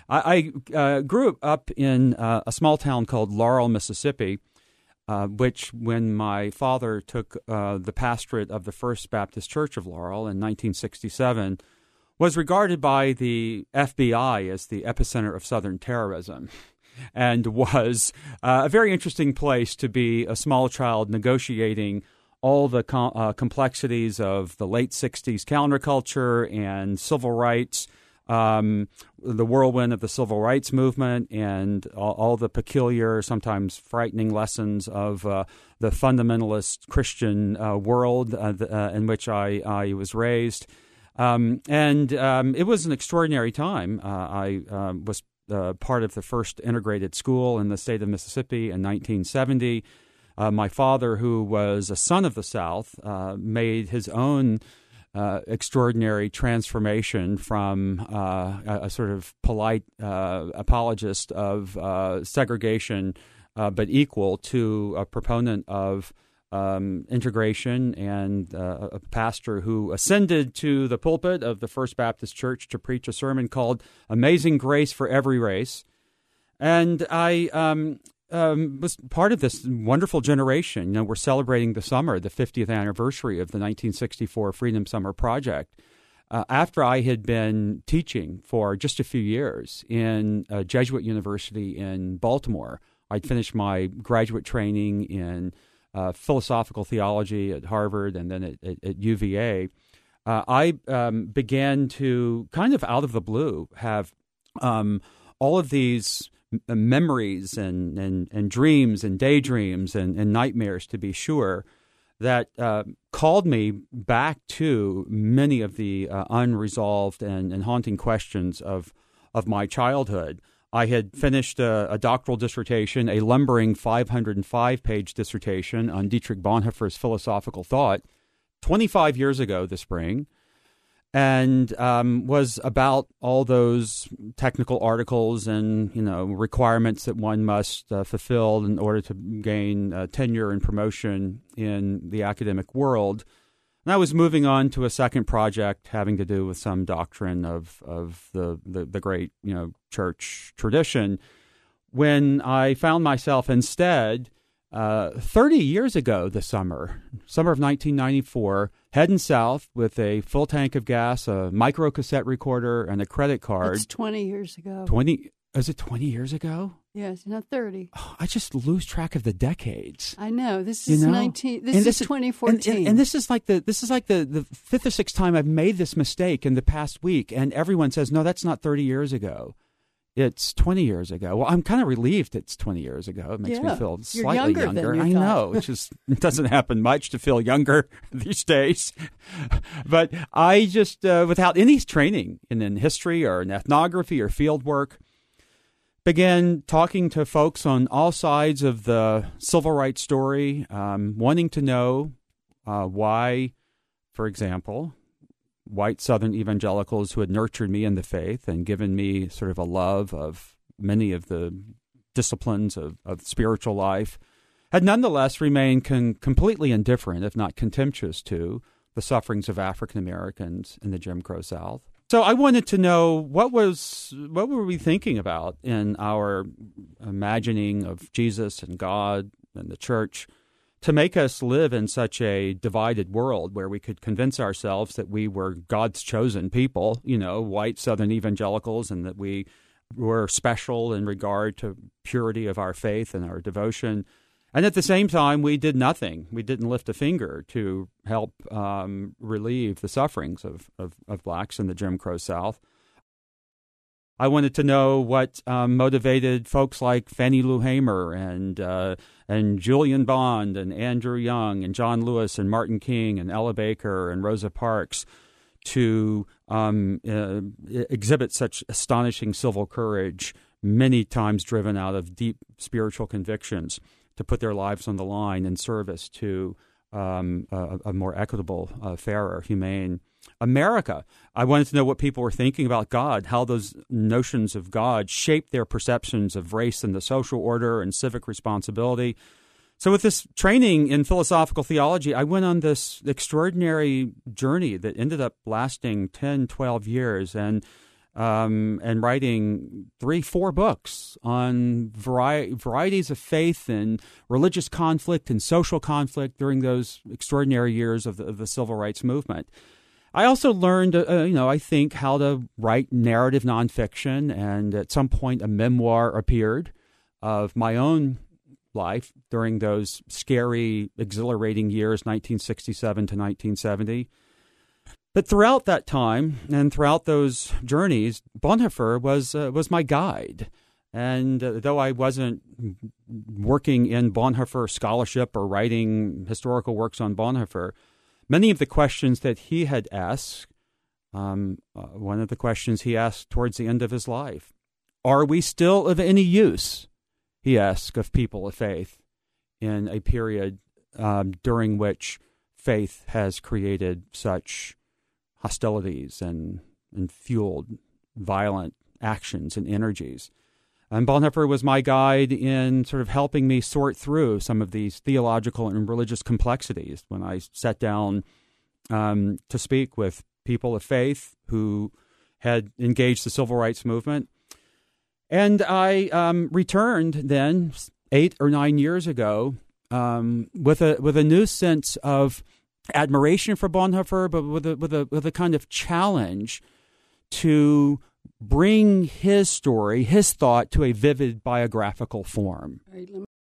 I grew up in a small town called Laurel, Mississippi, which, when my father took the pastorate of the First Baptist Church of Laurel in 1967, was regarded by the FBI as the epicenter of Southern terrorism, and was a very interesting place to be a small child negotiating all the complexities of the late 60s counterculture and civil rights, the whirlwind of the civil rights movement, and all the peculiar, sometimes frightening lessons of the fundamentalist Christian world in which I was raised. It was an extraordinary time. I was part of the first integrated school in the state of Mississippi in 1970. My father, who was a son of the South, made his own extraordinary transformation from a sort of polite apologist of segregation, but equal, to a proponent of integration, and a pastor who ascended to the pulpit of the First Baptist Church to preach a sermon called Amazing Grace for Every Race. And I was part of this wonderful generation. We're celebrating the summer, the 50th anniversary of the 1964 Freedom Summer Project. After I had been teaching for just a few years in a Jesuit university in Baltimore, I'd finished my graduate training in philosophical theology at Harvard and then at UVA. I began to, kind of out of the blue, have all of these memories and dreams and daydreams and nightmares, to be sure, that called me back to many of the unresolved and haunting questions of my childhood. I had finished a doctoral dissertation, a lumbering 505-page dissertation on Dietrich Bonhoeffer's philosophical thought 25 years ago this spring, and was about all those technical articles and requirements that one must fulfill in order to gain tenure and promotion in the academic world. And I was moving on to a second project having to do with some doctrine of the great church tradition, when I found myself instead 30 years ago this summer of 1994, heading south with a full tank of gas, a micro cassette recorder, and a credit card. It's 20 years ago. Is it 20 years ago? Yes, not 30. Oh, I just lose track of the decades. I know. This is 2014. And this is like the fifth or sixth time I've made this mistake in the past week, and everyone says, "No, that's not 30 years ago. It's 20 years ago." Well, I'm kind of relieved it's 20 years ago. It makes me feel slightly younger. Than I know. It doesn't happen much to feel younger these days. But I just, without any training in history or in ethnography or field work, began talking to folks on all sides of the civil rights story, wanting to know why, for example, white Southern evangelicals who had nurtured me in the faith and given me sort of a love of many of the disciplines of spiritual life had nonetheless remained completely indifferent, if not contemptuous, to the sufferings of African Americans in the Jim Crow South. So I wanted to know what were we thinking about in our imagining of Jesus and God and the church to make us live in such a divided world where we could convince ourselves that we were God's chosen people, white Southern evangelicals, and that we were special in regard to purity of our faith and our devotion. And at the same time, we did nothing. We didn't lift a finger to help relieve the sufferings of blacks in the Jim Crow South. I wanted to know what motivated folks like Fannie Lou Hamer and Julian Bond and Andrew Young and John Lewis and Martin King and Ella Baker and Rosa Parks to exhibit such astonishing civil courage, many times driven out of deep spiritual convictions, to put their lives on the line in service to a more equitable, fairer, humane America. I wanted to know what people were thinking about God, how those notions of God shaped their perceptions of race and the social order and civic responsibility. So with this training in philosophical theology, I went on this extraordinary journey that ended up lasting 10, 12 years. And and writing 3-4 books on varieties of faith and religious conflict and social conflict during those extraordinary years of the civil rights movement. I also learned, I think, how to write narrative nonfiction, and at some point a memoir appeared of my own life during those scary, exhilarating years, 1967 to 1970. But throughout that time and throughout those journeys, Bonhoeffer was my guide. And though I wasn't working in Bonhoeffer scholarship or writing historical works on Bonhoeffer, many of the questions that he had asked, one of the questions he asked towards the end of his life, are we still of any use, he asked of people of faith, in a period during which faith has created such hostilities and fueled violent actions and energies. And Bonhoeffer was my guide in sort of helping me sort through some of these theological and religious complexities when I sat down to speak with people of faith who had engaged the civil rights movement. And I returned then 8 or 9 years ago with a new sense of admiration for Bonhoeffer, but with a kind of challenge to bring his story, his thought, to a vivid biographical form.